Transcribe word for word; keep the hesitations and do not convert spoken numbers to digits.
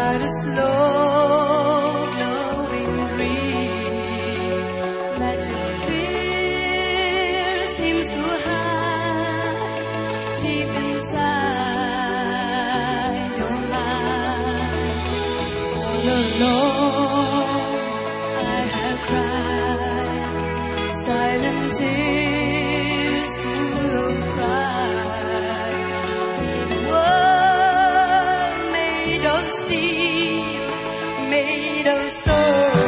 but a slow glowing dream. Magic fear seems to hide deep inside your mind. All alone I have cried silent tears full of pride. In a world made of steel, made of stone.